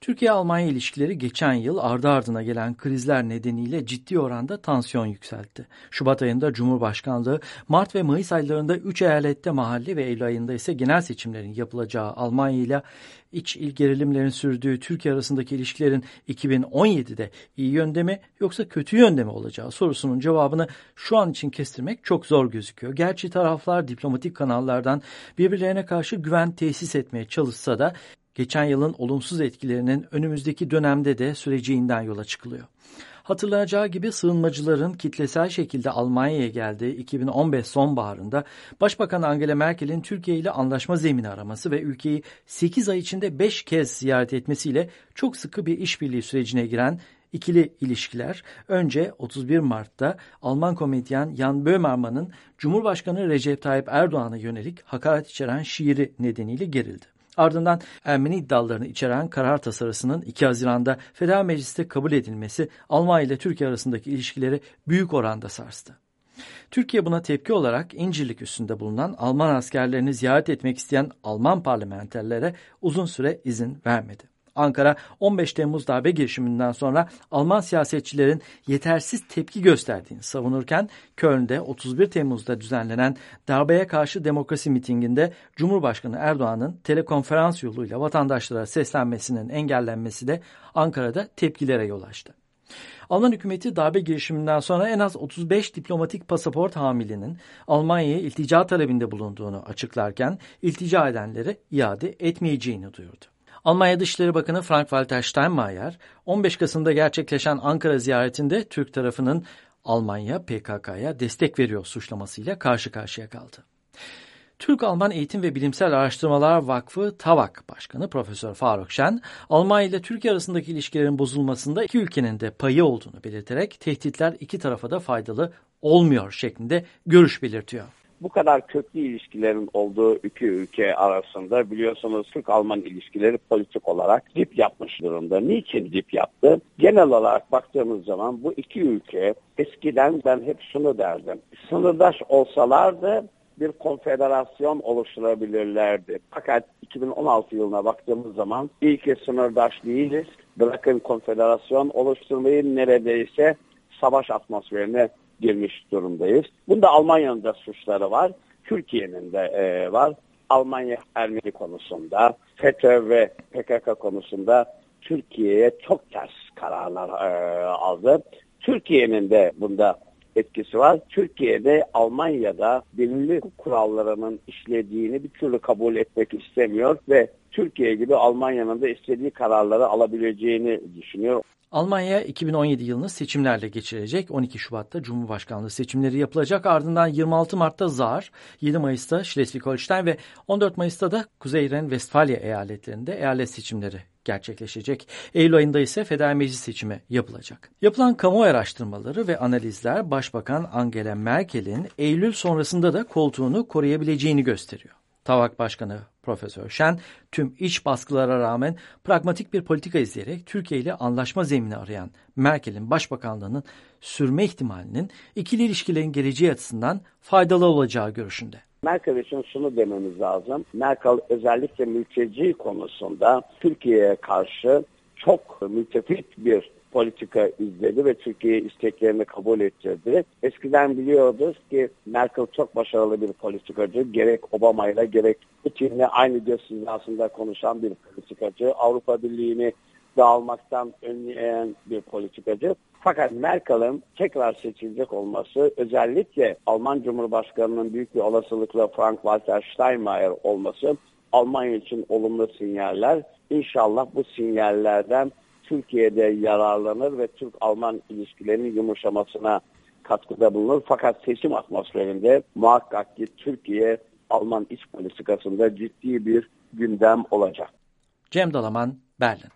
Türkiye-Almanya ilişkileri geçen yıl ardı ardına gelen krizler nedeniyle ciddi oranda tansiyon yükseltti. Şubat ayında Cumhurbaşkanlığı, Mart ve Mayıs aylarında 3 eyalette mahalli ve Eylül ayında ise genel seçimlerin yapılacağı Almanya ile iç gerilimlerin sürdüğü Türkiye arasındaki ilişkilerin 2017'de iyi yönde mi yoksa kötü yönde mi olacağı sorusunun cevabını şu an için kestirmek çok zor gözüküyor. Gerçi taraflar diplomatik kanallardan birbirlerine karşı güven tesis etmeye çalışsa da geçen yılın olumsuz etkilerinin önümüzdeki dönemde de süreceğinden yola çıkılıyor. Hatırlanacağı gibi sığınmacıların kitlesel şekilde Almanya'ya geldiği 2015 sonbaharında Başbakan Angela Merkel'in Türkiye ile anlaşma zemini araması ve ülkeyi 8 ay içinde 5 kez ziyaret etmesiyle çok sıkı bir işbirliği sürecine giren ikili ilişkiler önce 31 Mart'ta Alman komedyen Jan Böhmermann'ın Cumhurbaşkanı Recep Tayyip Erdoğan'a yönelik hakaret içeren şiiri nedeniyle gerildi. Ardından Ermeni iddialarını içeren karar tasarısının 2 Haziran'da Federal Meclis'te kabul edilmesi Almanya ile Türkiye arasındaki ilişkileri büyük oranda sarstı. Türkiye buna tepki olarak İncirlik üssünde bulunan Alman askerlerini ziyaret etmek isteyen Alman parlamenterlere uzun süre izin vermedi. Ankara 15 Temmuz darbe girişiminden sonra Alman siyasetçilerin yetersiz tepki gösterdiğini savunurken Köln'de 31 Temmuz'da düzenlenen darbeye karşı demokrasi mitinginde Cumhurbaşkanı Erdoğan'ın telekonferans yoluyla vatandaşlara seslenmesinin engellenmesi de Ankara'da tepkilere yol açtı. Alman hükümeti darbe girişiminden sonra en az 35 diplomatik pasaport hamilinin Almanya'ya iltica talebinde bulunduğunu açıklarken iltica edenleri iade etmeyeceğini duyurdu. Almanya Dışişleri Bakanı Frank-Walter Steinmeier, 15 Kasım'da gerçekleşen Ankara ziyaretinde Türk tarafının Almanya PKK'ya destek veriyor suçlamasıyla karşı karşıya kaldı. Türk-Alman Eğitim ve Bilimsel Araştırmalar Vakfı TAVAK Başkanı Profesör Faruk Şen, Almanya ile Türkiye arasındaki ilişkilerin bozulmasında iki ülkenin de payı olduğunu belirterek tehditler iki tarafa da faydalı olmuyor şeklinde görüş belirtiyor. Bu kadar köklü ilişkilerin olduğu iki ülke arasında biliyorsunuz Türk-Alman ilişkileri politik olarak dip yapmış durumda. Niçin dip yaptı? Genel olarak baktığımız zaman bu iki ülke eskiden ben hep şunu derdim. Sınırdaş olsalardı bir konfederasyon oluşturabilirlerdi. Fakat 2016 yılına baktığımız zaman iyi ki sınırdaş değiliz. Bırakın konfederasyon oluşturmayı neredeyse savaş atmosferine girmiş durumdayız. Bunda Almanya'nın da suçları var. Türkiye'nin de var. Almanya Ermeni konusunda, FETÖ ve PKK konusunda Türkiye'ye çok ters kararlar aldı. Türkiye'nin de bunda etkisi var. Türkiye'de Almanya'da belirli kurallarının işlediğini bir türlü kabul etmek istemiyor ve Türkiye gibi Almanya'nın da istediği kararları alabileceğini düşünüyor. Almanya 2017 yılını seçimlerle geçirecek. 12 Şubat'ta Cumhurbaşkanlığı seçimleri yapılacak. Ardından 26 Mart'ta Saar, 7 Mayıs'ta Schleswig-Holstein ve 14 Mayıs'ta da Kuzey Ren-Vestfalya eyaletlerinde eyalet seçimleri gerçekleşecek. Eylül ayında ise Federal Meclis seçimi yapılacak. Yapılan kamuoyu araştırmaları ve analizler Başbakan Angela Merkel'in Eylül sonrasında da koltuğunu koruyabileceğini gösteriyor. TAVAK Başkanı Profesör Şen, tüm iç baskılara rağmen pragmatik bir politika izleyerek Türkiye ile anlaşma zemini arayan Merkel'in başbakanlığının sürme ihtimalinin ikili ilişkilerin geleceği açısından faydalı olacağı görüşünde. Merkel için şunu dememiz lazım. Merkel özellikle mülteci konusunda Türkiye'ye karşı çok müttefik bir politika izledi ve Türkiye isteklerini kabul ettirdi. Eskiden biliyorduk ki Merkel çok başarılı bir politikacı. Gerek Obama'yla gerek Putin'le aynı göz hizasında konuşan bir politikacı. Avrupa Birliği'ni dağılmaktan önleyen bir politikacı. Fakat Merkel'in tekrar seçilecek olması, özellikle Alman Cumhurbaşkanı'nın büyük bir olasılıkla Frank-Walter Steinmeier olması Almanya için olumlu sinyaller. İnşallah bu sinyallerden Türkiye'de yararlanır ve Türk-Alman ilişkilerinin yumuşamasına katkıda bulunur. Fakat seçim atmosferinde muhakkak ki Türkiye-Alman iç politikasında ciddi bir gündem olacak. Cem Dalaman, Berlin.